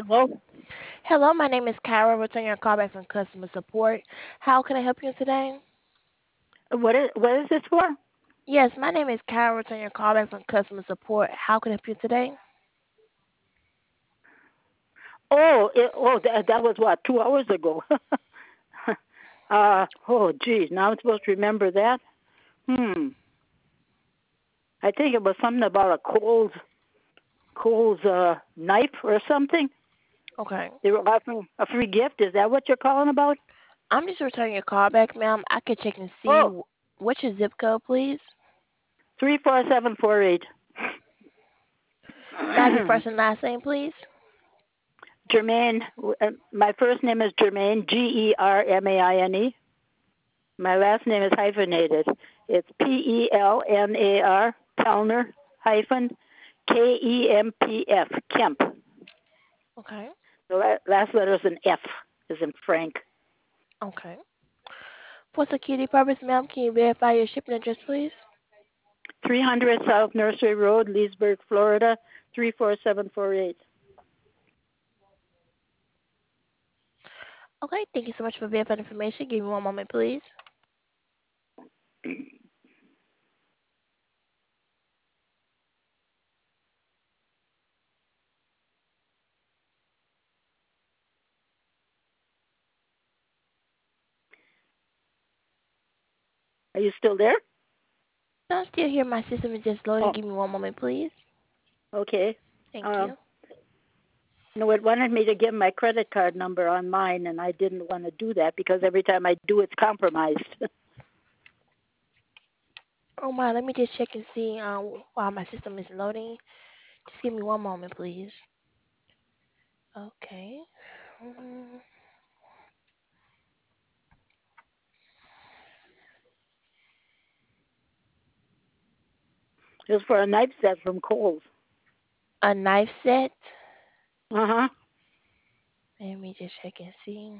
Hello? Hello, my name is Kyra. Returning your call back from customer support. How can I help you today? What is this for? Yes, my name is Kyra. Returning your call back from customer support. How can I help you today? That was what, 2 hours ago. Oh, geez, now I'm supposed to remember that? Hmm. I think it was something about a Kohl's knife or something. Okay. They were offering a free gift. Is that what you're calling about? I'm just returning your call back, ma'am. I can check and see Oh, what's your zip code, please. 34748. Can I have your first and last name, please? Germaine, my first name is Germaine, Germaine. My last name is hyphenated. It's Pelnar, Pelner, hyphen, Kempf, Kemp. Okay. The last letter is an F, is in Frank. Okay. For security purpose, ma'am, can you verify your shipping address, please? 300 South Nursery Road, Leesburg, Florida, 34748. Okay. Thank you so much for verifying information. Give me one moment, please. Are you still there? I'm still here. My system is just loading. Oh, Give me one moment, please. okay. Thank Uh, you. no, it wanted me to give my credit card number on mine, and I didn't want to do that because every time I do, it's compromised. Oh my, let me just check and see while my system is loading. Just give me one moment, please. Okay. Mm, It was for a knife set from Kohl's. a knife set. Uh huh. Let me just check and see.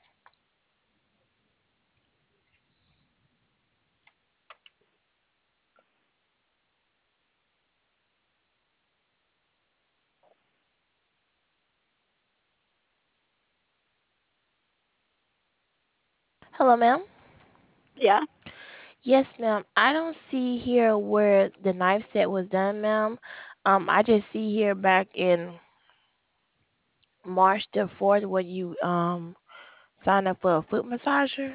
Hello, ma'am. Yeah. Yes, ma'am. I don't see here where the knife set was done, ma'am. I just see here back in March the 4th when you signed up for a foot massager.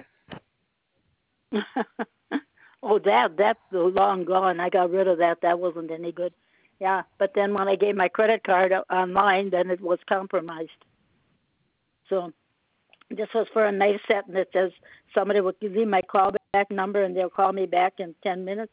Oh, that's long gone. I got rid of that. That wasn't any good. Yeah, but then when I gave my credit card online, then it was compromised. So this was for a knife set, and it says somebody will give me my callback number, and they'll call me back in 10 minutes.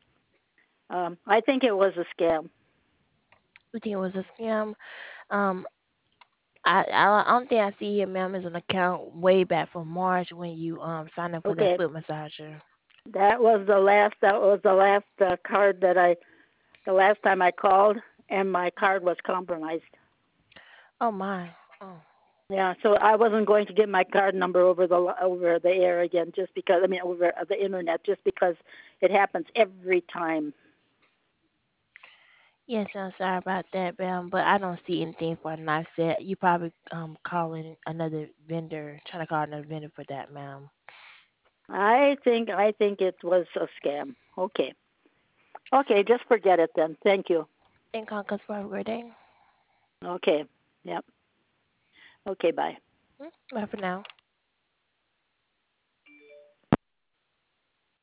I think it was a scam. You think it was a scam? Um, I don't think I see here, ma'am, is an account way back from March when you signed up for that Okay, foot massager. that was the last card that the last time I called, and my card was compromised. Oh my. Oh. Yeah, so I wasn't going to give my card number over the air again, just because. I mean, over the internet, just because it happens every time. Yes, I'm sorry about that, ma'am, but I don't see anything for a knife set. You probably calling another vendor, trying to call another vendor for that, ma'am. I think it was a scam. Okay, okay, just forget it then. Thank you. And call customer have a great day. Okay, yep. Okay, bye. Bye for now.